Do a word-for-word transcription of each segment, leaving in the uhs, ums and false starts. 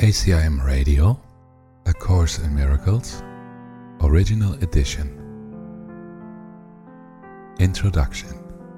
A C I M Radio, A Course in Miracles, Original Edition. Introduction.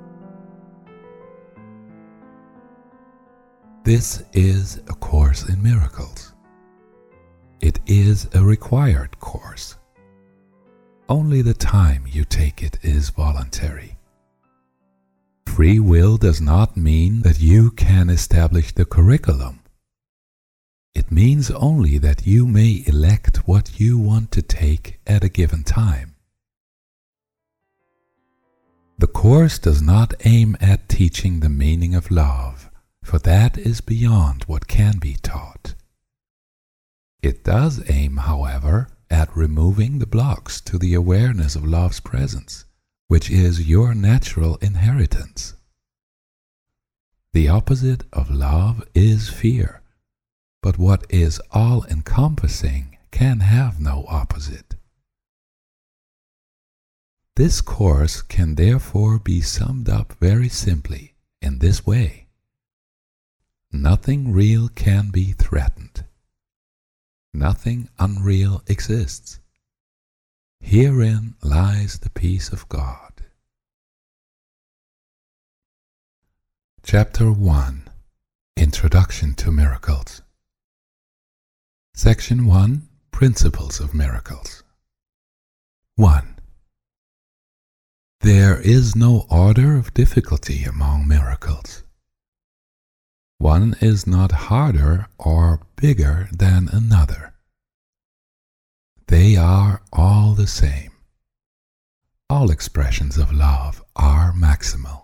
This is A Course in Miracles. It is a required course. Only the time you take it is voluntary. Free will does not mean that you can establish the curriculum. It means only that you may elect what you want to take at a given time. The course does not aim at teaching the meaning of love, for that is beyond what can be taught. It does aim, however, at removing the blocks to the awareness of love's presence, which is your natural inheritance. The opposite of love is fear, but what is all-encompassing can have no opposite. This course can therefore be summed up very simply in this way. Nothing real can be threatened. Nothing unreal exists. Herein lies the peace of God. Chapter one. Introduction to Miracles. Section one. Principles of Miracles. one. There is no order of difficulty among miracles. One is not harder or bigger than another. They are all the same. All expressions of love are maximal.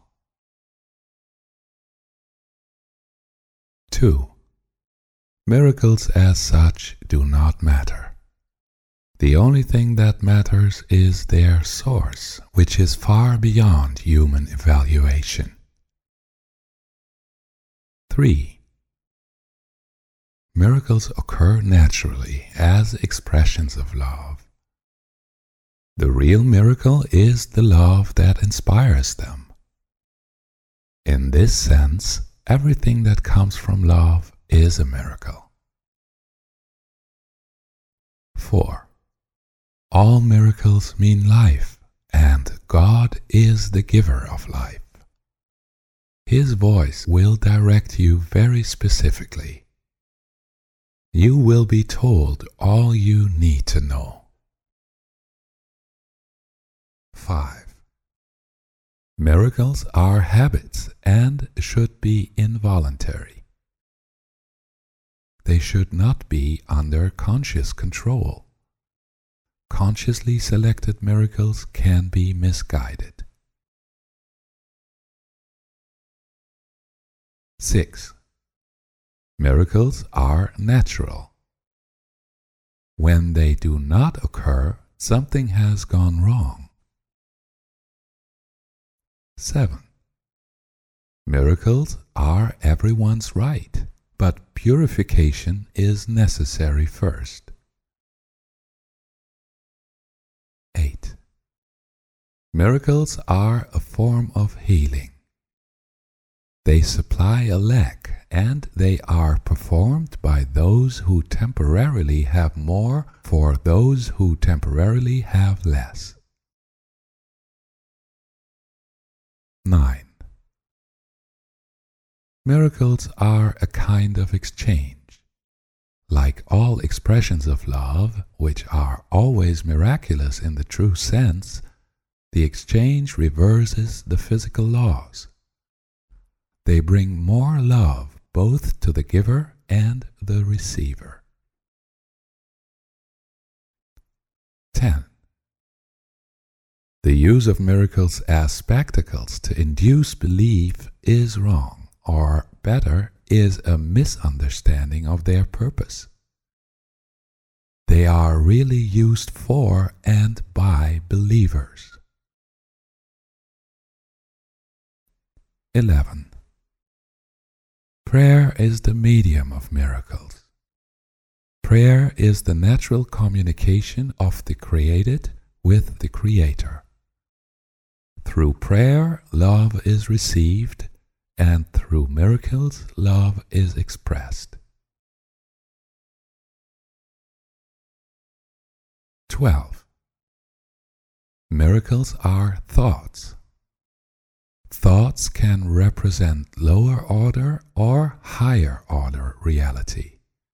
two. Miracles as such do not matter. The only thing that matters is their source, which is far beyond human evaluation. three. Miracles occur naturally as expressions of love. The real miracle is the love that inspires them. In this sense, everything that comes from love is a miracle. four. All miracles mean life, and God is the giver of life. His voice will direct you very specifically. You will be told all you need to know. five. Miracles are habits and should be involuntary. They should not be under conscious control. Consciously selected miracles can be misguided. six. Miracles are natural. When they do not occur, something has gone wrong. seven. Miracles are everyone's right, but purification is necessary first. eight. Miracles are a form of healing. They supply a lack, and they are performed by those who temporarily have more for those who temporarily have less. nine. Miracles are a kind of exchange. Like all expressions of love, which are always miraculous in the true sense, the exchange reverses the physical laws. They bring more love both to the giver and the receiver. ten. The use of miracles as spectacles to induce belief is wrong, or better, is a misunderstanding of their purpose. They are really used for and by believers. eleven. Prayer is the medium of miracles. Prayer is the natural communication of the created with the Creator. Through prayer, love is received, and through miracles, love is expressed. twelve. Miracles are thoughts. Thoughts can represent lower order or higher order reality.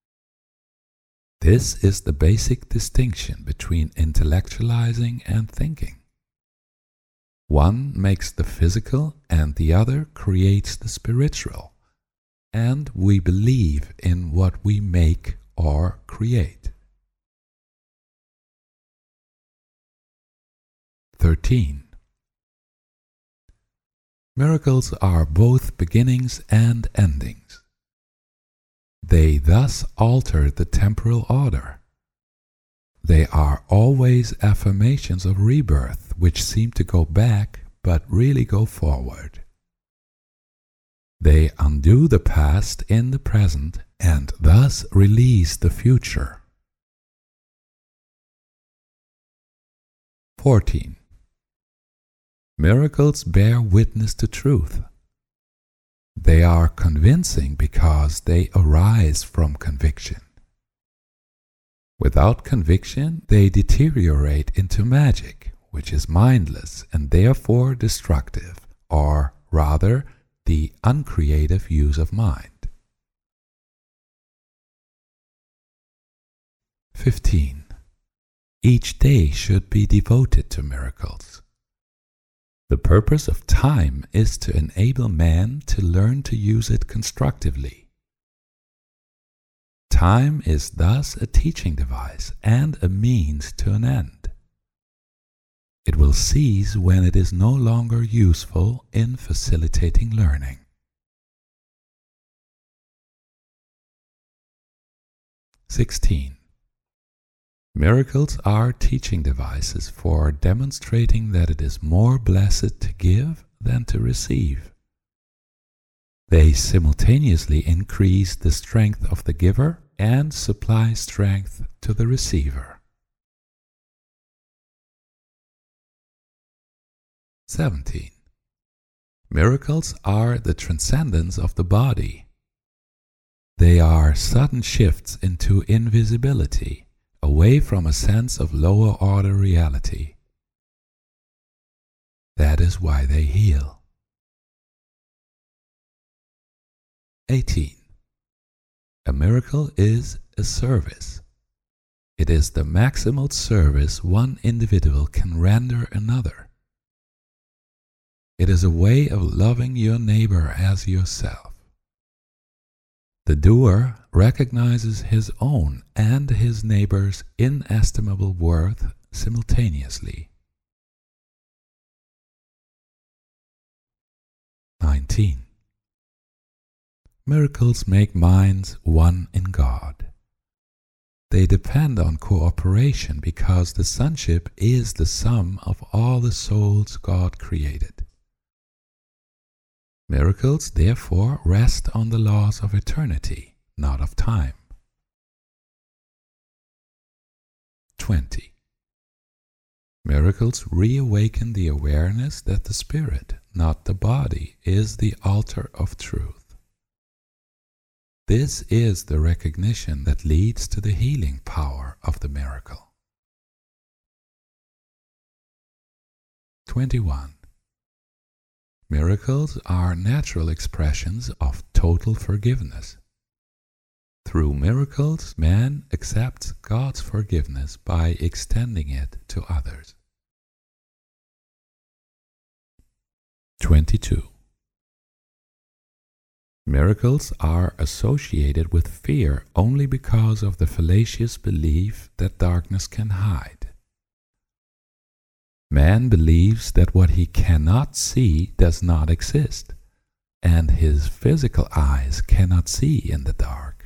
This is the basic distinction between intellectualizing and thinking. One makes the physical and the other creates the spiritual, and we believe in what we make or create. thirteen. Miracles are both beginnings and endings. They thus alter the temporal order. They are always affirmations of rebirth which seem to go back but really go forward. They undo the past in the present and thus release the future. fourteen. Miracles bear witness to truth. They are convincing because they arise from conviction. Without conviction, they deteriorate into magic, which is mindless and therefore destructive, or rather, the uncreative use of mind. fifteen. Each day should be devoted to miracles. The purpose of time is to enable man to learn to use it constructively. Time is thus a teaching device and a means to an end. It will cease when it is no longer useful in facilitating learning. sixteen. Miracles are teaching devices for demonstrating that it is more blessed to give than to receive. They simultaneously increase the strength of the giver and supply strength to the receiver. seventeen. Miracles are the transcendence of the body. They are sudden shifts into invisibility, away from a sense of lower order reality. That is why they heal. eighteen. A miracle is a service. It is the maximal service one individual can render another. It is a way of loving your neighbor as yourself. The doer recognizes his own and his neighbor's inestimable worth simultaneously. nineteen. Miracles make minds one in God. They depend on cooperation because the sonship is the sum of all the souls God created. Miracles, therefore, rest on the laws of eternity, not of time. twenty. Miracles reawaken the awareness that the spirit, not the body, is the altar of truth. This is the recognition that leads to the healing power of the miracle. twenty-one. Miracles are natural expressions of total forgiveness. Through miracles, man accepts God's forgiveness by extending it to others. twenty-two. Miracles are associated with fear only because of the fallacious belief that darkness can hide. Man believes that what he cannot see does not exist, and his physical eyes cannot see in the dark.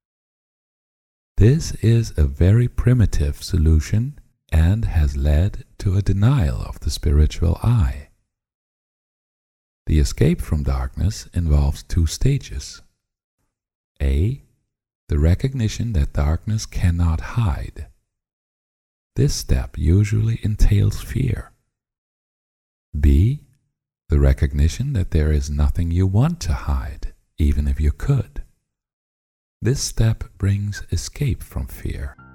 This is a very primitive solution and has led to a denial of the spiritual eye. The escape from darkness involves two stages. A. The recognition that darkness cannot hide. This step usually entails fear. B. The recognition that there is nothing you want to hide, even if you could. This step brings escape from fear.